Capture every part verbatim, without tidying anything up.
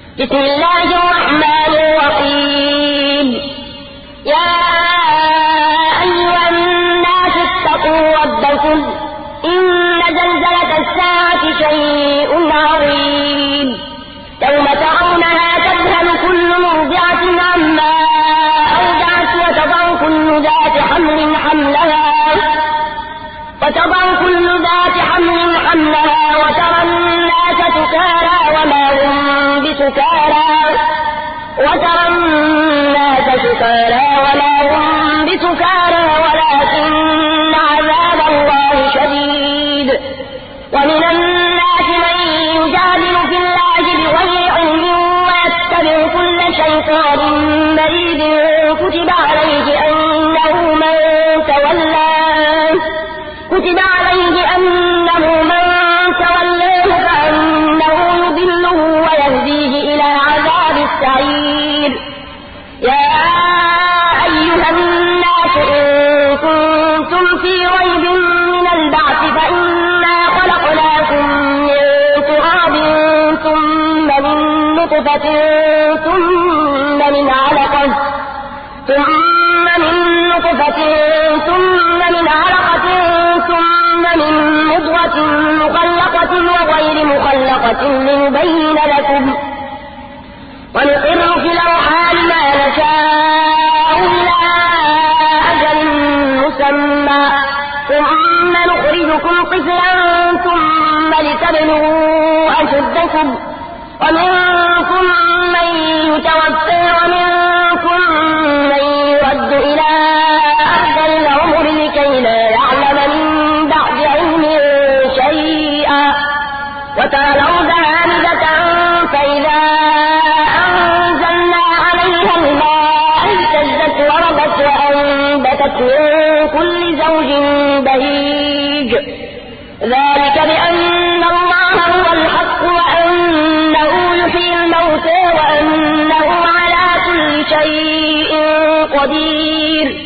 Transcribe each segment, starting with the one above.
بسم الله الرحمن الرحيم. يا أيها الناس اتقوا ربكم إن زلزلة الساعة شيء عظيم يوم ترونها تذهل كل مرضعة عما أرضعت وتضع كل ذات حمل حملها وتضع كل ذات حمل حملها وترى الناس سكارى وما هم بسكارى وترى الناس سكارى وما هم بسكارى ولكن عذاب الله شديد. ومن الناس من يجادل في الله بغير علم ويتبع كل شيطان مريد كتب عليه أنه من تولاه كتب عليه أنه من تولاه فأنه يضله ويهديه إلى عذاب السعير. يا أيها الناس إن كنتم في ريب من البعث فإنا خلقناكم من تراب ثم من نطفة ثم من علقة ثم من نطفة ثم من علقة ثم من مضغة مخلقة وغير مخلقة لنبين لكم ونقر في الأرحام ما نشاء إلى أجل مسمى ثم نخرجكم طفلا ثم لتبلغوا أشدكم ومنكم من يتوفى ومنكم من يرد إلى أرذل العمر لكي لا يعلم من بعد علم شيئا وترى الأرض هامدة فإذا أنزلنا عليها الماء اهتزت وربت وأنبتت من كل زوج بهيج. ذلك بأن الله هو الحق وأنه يحيي الموتى وأنه على كل شيء قدير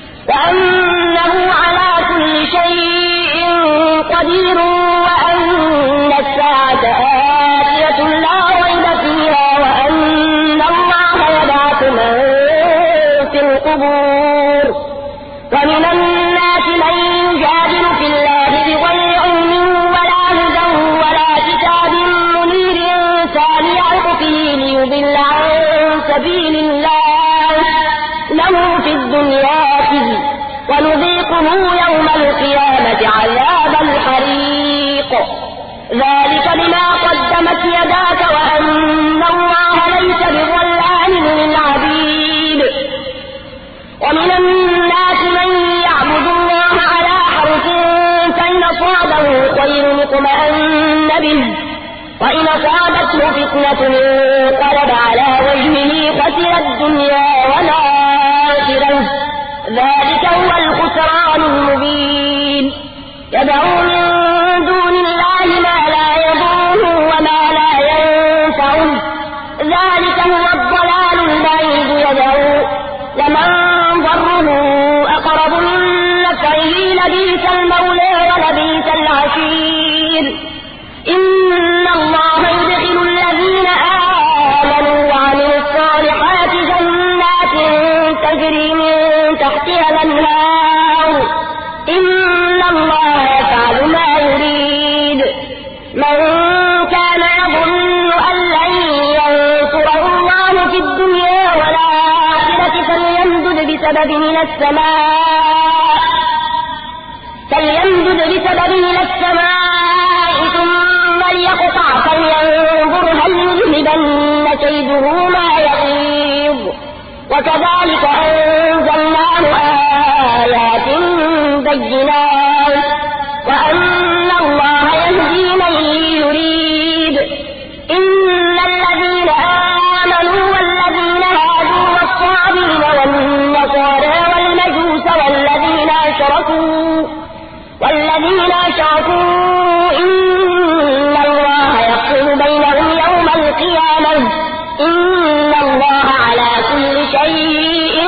وأنه على كل شيء قدير وأن الساعة آتية لا ريب فيها وأن الله يبعث من في القبور. ومن الناس من يجادل في الله بغير علم ولا هدى ولا كتاب منير ثاني عطفه ليضل عن سبيل الله له في الدنيا خزي ونذيقه يوم القيامة عذاب الحريق. ذلك بما قدمت يداك وأن الله ليس بظلام للعبيد. ومن الناس من يعبد الله على حرف فإن أصابه خير اطمأن به وإن أصابته فتنة انقلب على وجهه خسر الدنيا والآخرة. ذلك هو الخسران المبين. يدعو من دون الله ما لا يضره وما لا ينفعه ذلك هو الضلال البعيد. يدعو لمن ضره أقرب من نفعه لبئس المولى ولبئس العشير. إن الله يدخل الذين آمنوا وعملوا الصالحات جنات تجري من تحتها الأنهار. إن الله يفعل ما يريد. من كان يظن أن لن ينصره الله في الدنيا والآخرة فليمدد بسبب من السماء فليمدد بسبب من السماء ثم ليقطع فلينظر هل يذهبن كيده ما يغيظ. وكذلك أنزلناه آيات بينات وأن الله يهدي من يريد. إن الذين آمنوا والذين هادوا والصابين والنصارى والمجوس والذين أشركوا والذين أشركوا إن الله يفصل بينهم يوم القيامة. إن الله على كل شيء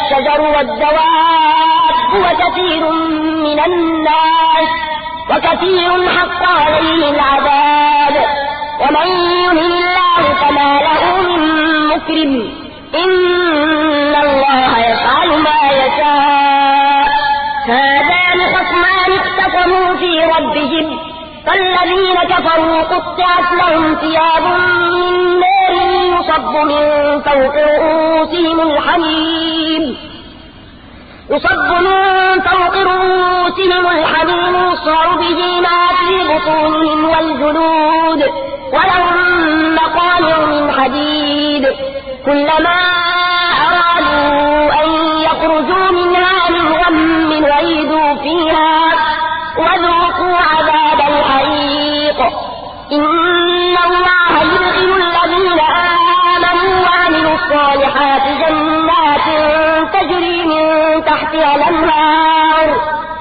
والشجر والدواب وكثير من الناس وكثير حق عليه العذاب ومن يهن الله فما له من مكرم إن الله يفعل ما يشاء هذان خصمان اختصموا في ربهم فالذين كفروا قطعت لهم ثياب من نار يصب من فوق رؤوسهم الحميم يصب من فوق رؤوسهم الحميم يصهر به ما في بطونهم والجلود ولهم مقامع من حديد كلما أرادوا أن يخرجوا منها من غم وعيدوا فيها وذوقوا عذاب الحريق إن الله يدخل الذين آمنوا وعملوا الصالحات جنات تجري من تحتها الأنهار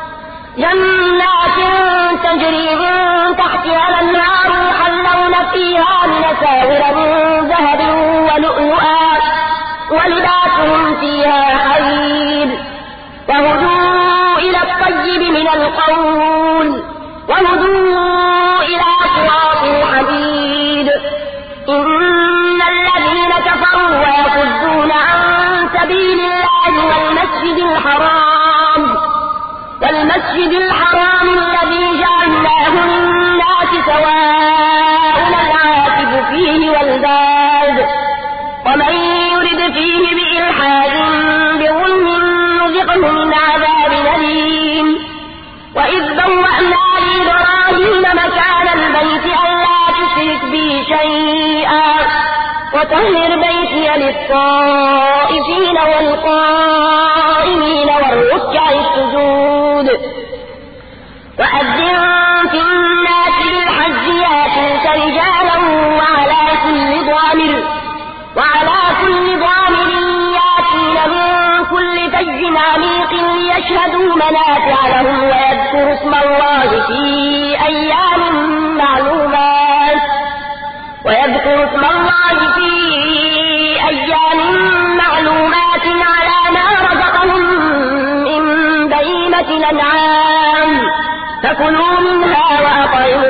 جنات تجري من تحتها الأنهار يحلون فيها من أساور من ذهب ولؤلؤا ولباسهم فيها حرير وهدوا إلى الطيب من القول وهدوا إلى صراط الحميد إن الذين كفروا ويصدون عن سبيل الله والمسجد الحرام والمسجد الحرام الذي جعلناه للناس سواء العاكف فيه والباد ومن يرد فيه بإلحاد بظلم نذقه من عذاب أليم وإذ بوأنا لإبراهيم مكان البيت ألا تشرك بي شيئا وطهر بيتي للطائفين والقائمين والركع السجود وأذن في الناس بالحج يأتوك رجالا وعلى كل ضامر وعلى كل ضامر يأتين من كل فج عميق ليشهدوا منافع لهم ويذكروا اسم الله في أيام معلومات ويذكروا اسم الله في أيام معلومات على ما رزقهم من بهيمة الأنعام فكلوا منها وأطعموا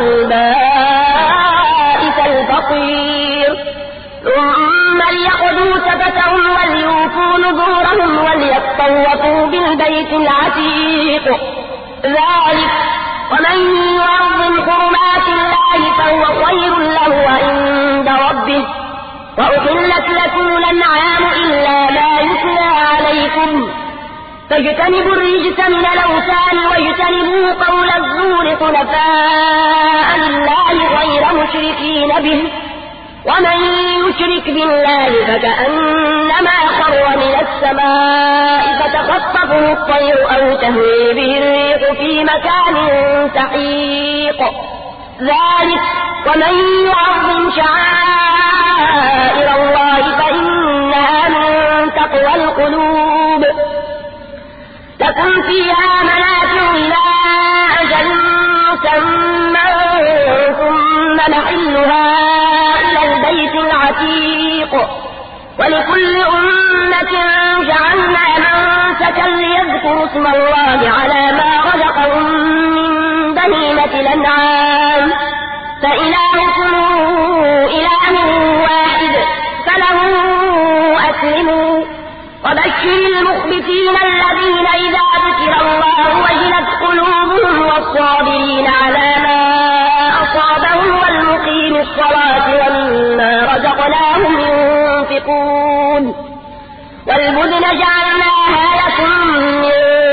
البائس الفقير ثم ليقضوا تفتهم وليوفوا نذورهم وليطوفوا بالبيت العتيق ذلك ومن يعظم حرمات الله فهو خير له عند ربه وأحلت لكم الأنعام إلا ما يتلى عليكم فاجتنبوا الرجس من الأوثان واجتنبوا قول الزور حنفاء لله غير مشركين به ومن يشرك بالله فكأنما خر من السماء فتخطفه الطير أو تهوي به الريح في مكان سحيق ذلك ومن يعظم شعائر الله فإنها من تقوى القلوب لكم فيها منافع إلى أجل مسمى ثم محلها إلى البيت العتيق ولكل أمة جعلنا منسكا ليذكروا اسم الله على ما رزقهم من بهيمة الأنعام فإلهكم إله واحد فله أسلموا وبشر المخبتين الذين إذا ذكر الله وجلت قلوبهم والصابرين على ما أصابهم والمقيم الصلاة ومما رزقناهم ينفقون والبدن جعلناها لكم من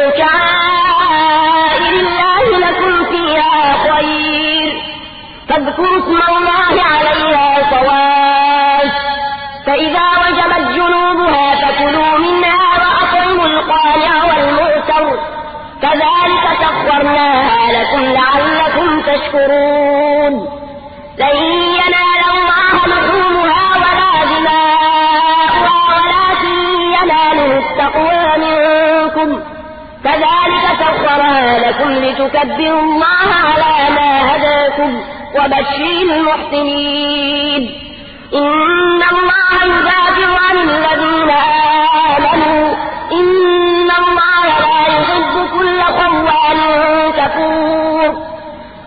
شعائر الله لكم فيها خير فاذكروا اسم الله عليها صواف فإذا وجبت جنوبها فكلوا منها وأطعموا القانع والمعتر كذلك سخرناها لكم لعلكم تشكرون لن ينال الله لحومها ولا دماؤها ولكن يناله التقوى منكم كذلك سخرها لكم لتكبروا الله على ما هداكم وبشر المحسنين إن الله يدافع عن الذين آمنوا إن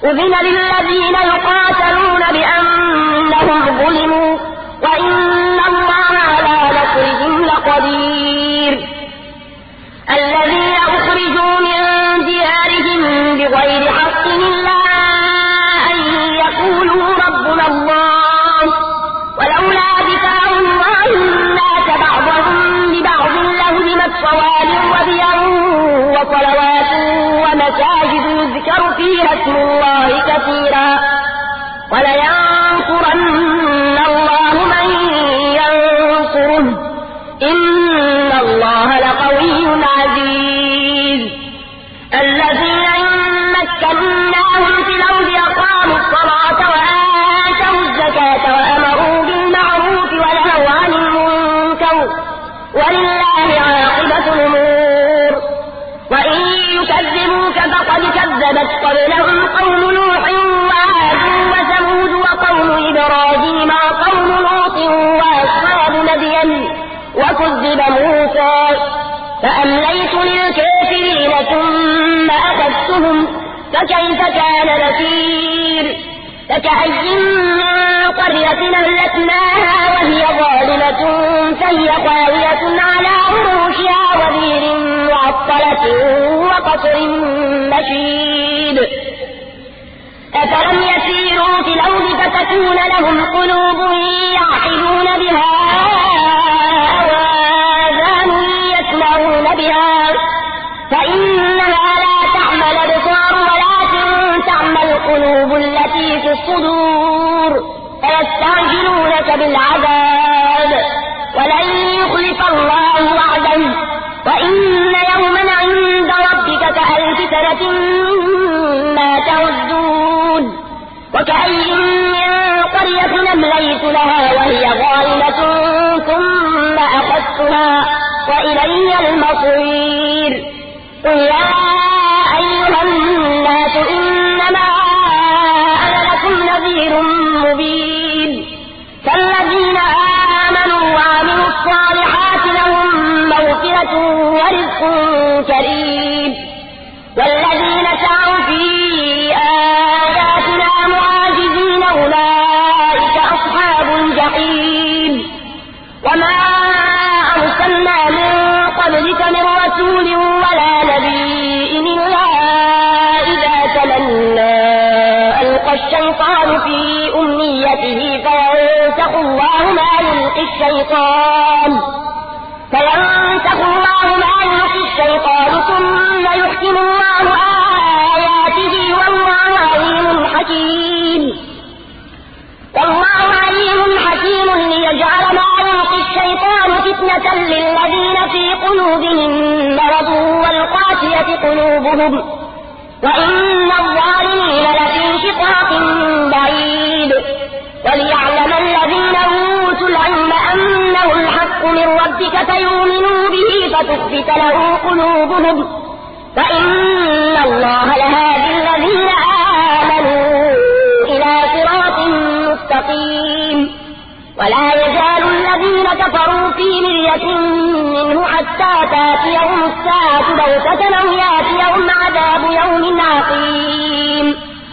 أذن للذين يقاتلون بأنهم ظلموا وإن الله على نصرهم لقدير الذين أخرجوا من ديارهم بغير حق إلا أن يقولوا ربنا الله ولولا دفاع الله الناس بعضهم ببعض لهدمت صوامع وبيع وصلوات ومساجد يذكر فيها اسم الله كثيرا ولينصرن الله من ينصره إن الله لقوي عزيز الذين إن مكناهم في الأرض أقاموا الصلاة وآتوا الزكاة وأمروا بالمعروف ونهوا عن المنكر ولله عاقبة الأمور وإن يكذبوك فقد كذبت قبلهم قوم نوح وعاد وثمود وقوم إبراهيم وقوم لوط وأصحاب مدين وكذب موسى فأمليت للكافرين ثم أخذتهم فكيف كان نكير فكأي من قرية أهلكناها وهي ظالمة فهي خاوية على عروشها وبئر معطلة وقصر مشيد أفلم يسيروا في الأرض فتكون لهم قلوب يعقلون بها وآذان يسمعون بها فإنها لا تعمى الأبصار ولكن تعمى القلوب التي في الصدور فيستعجلونك بالعذاب ولن يخلف الله وعده وإن يوما عند ربك كألف سنة مما تعدون وكأي من قرية أمليت لها وهي ظالمة ثم أخذتها وإلي المصير قل يا أيها الناس إنما أنا لكم نذير مبين فالذين آمنوا وعملوا الصالحات لهم مغفرة ورزق كريم والذين سعوا في آياتنا معاجزين أولئك أصحاب الجحيم وما أرسلنا من قبلك من رسول ولا نبي إلا إذا تمنى ألقى الشيطان في أمنيته فينسخ الله ما يلقي الشيطان فينسخ الله ما يلقي الشيطان ثم يحكم الله آياته والله عليم حكيم والله عليم حكيم ليجعل ما يلقي الشيطان فتنة للذين في قلوبهم مرض والقاسية قلوبهم وإن الظالمين لفي شقاق بعيد وليعلم الذين أوتوا العلم أنه الحق من ربك فيؤمنوا به فتخبت له قلوبهم فإن الله لهادي الذين آمنوا إلى صراط مستقيم ولا يزال الذين كفروا في مرية منه حتى تأتيهم الساعة بغتة أو يأتيهم عذاب يوم عقيم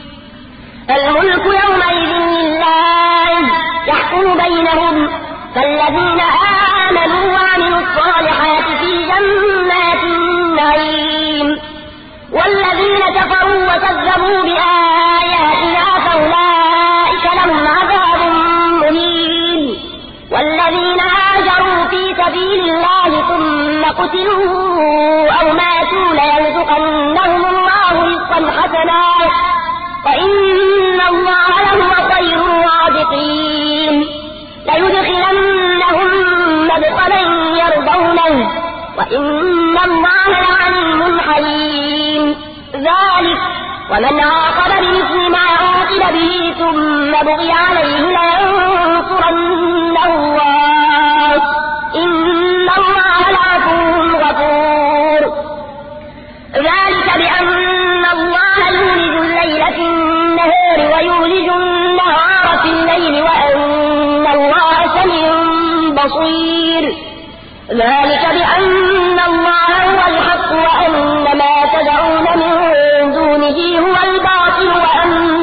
الملك يومئذ لله يحكم بينهم فالذين آمنوا وعملوا الصالحات في جنات النعيم والذين كفروا وكذبوا بآياتنا فأولئك لهم عذاب مهين والذين هاجروا في سبيل الله ثم قتلوا أو ماتوا ليرزقنهم الله رزقا حسنا وإن الله لهو خير الرازقين ليدخلنهم مدخلا يرضونه وإن الله لعليم حليم ذلك ومن عاقب بمثل ما عوقب به ثم بغي عليه لينصرنه الله إن الله لعفو غفور ذلك بأن الله يولج الليل في النهار ويولج النهار في الليل وأن الله سميع بصير ذلك بأن الله هو الحق وأن ما تدعون من دونه هو الباطل وأن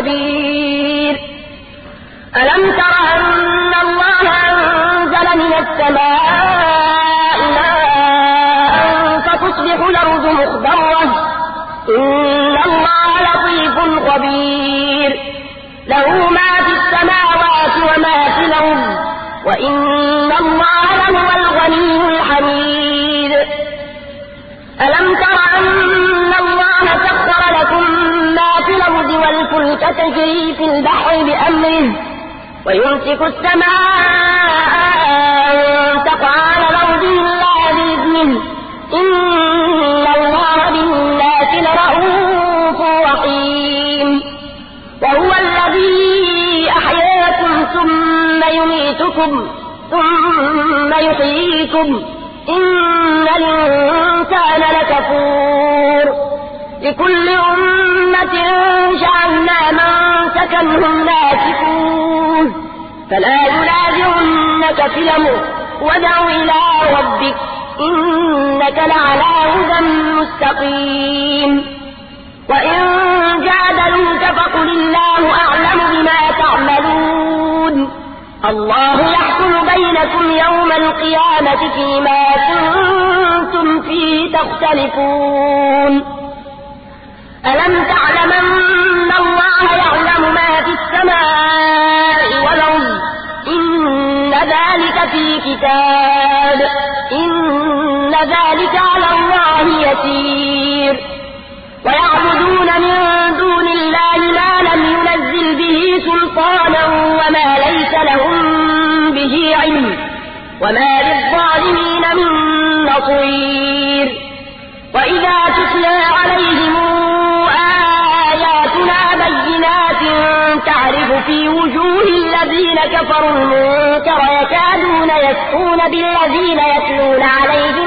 خبير ألم تر أن الله أنزل من السماء ماء فتصبح الأرض مخضرة إن الله لطيف خبير له ما في السماوات وما في الأرض وإن الله لهو الغني الحميد ألم تر أن الله سخر لكم ما في الأرض والفلك تجري في البحر بأمره ويمسك السماء أن تقع على الأرض إلا بإذنه إن الله بالناس لرءوف رحيم وهو الذي أحياكم ثم يميتكم ثم يحييكم إن الإنسان لكفور لكل أمة جعلنا منسكا هم ناسكوه فلا ينازعنك في الأمر وادع إلى ربك إنك لعلى هدى مستقيم وإن جادلوك فقل الله أعلم بما تعملون الله يحكم بينكم يوم القيامة فيما كنتم فيه تختلفون ألم تعلم أن الله يعلم ما في السماء والأرض إن ذلك في كتاب إن ذلك على الله يسير ويعبدون من دون الله ما لم ينزل به سلطانا وما ليس لهم به علم وما للظالمين من نصير وإذا تتلى عليهم آياتنا بينات تعرف في وجوه الذين كفروا المنكر يكادون يسطون بالذين يتلون عليهم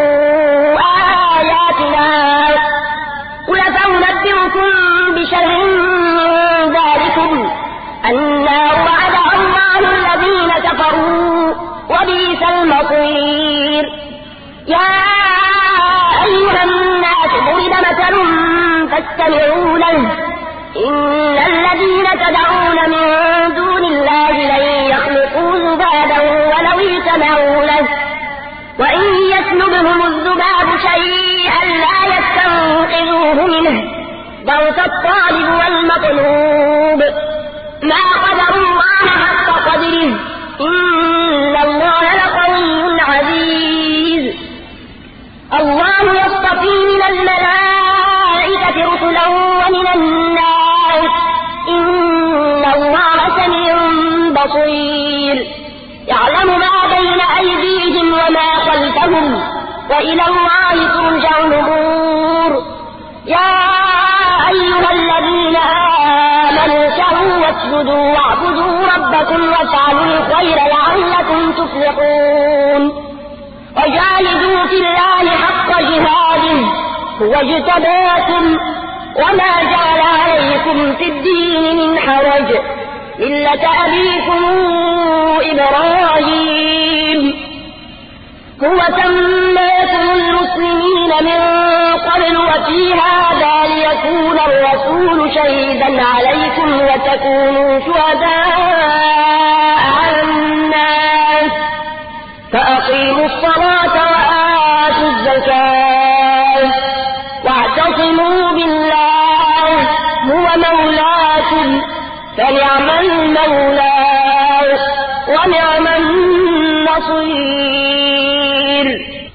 آياتنا قل فأنبئكم بشر من ذلكم النار وعد الله الذين كفروا وبئس المصير يا أيها الناس ضرب مثل فاستمعوا له إن الذين تدعون من دون الله لن يخلقوا ذبابا ولو اجتمعوا له وإن يسلبهم الذباب شيئا لا يستنقذوه منه ضعف الطالب والمطلوب ما قدر الله حق قدره إن الله لقوي عزيز الله يصطفي من الملائكة رسلا ومن الناس إن الله سميع بصير يعلم ما بين أيديهم وما خلفهم وإلى الله ترجع الأمور يا أيها الذين آمنوا اركعوا واسجدوا واعبدوا ربكم وافعلوا الخير لعلكم تفلحون وجاهدوا في الله حق جهاده هو اجتباكم وما جعل عليكم في الدين من حرج ملة أبيكم إبراهيم هو سماكم المسلمين من قبل وفي هذا ليكون الرسول شهيدا عليكم وتكونوا شهداء على الناس فأقيموا الصلاة وآتوا الزكاة واعتصموا بالله هو مولاكم فنعم المولى ونعم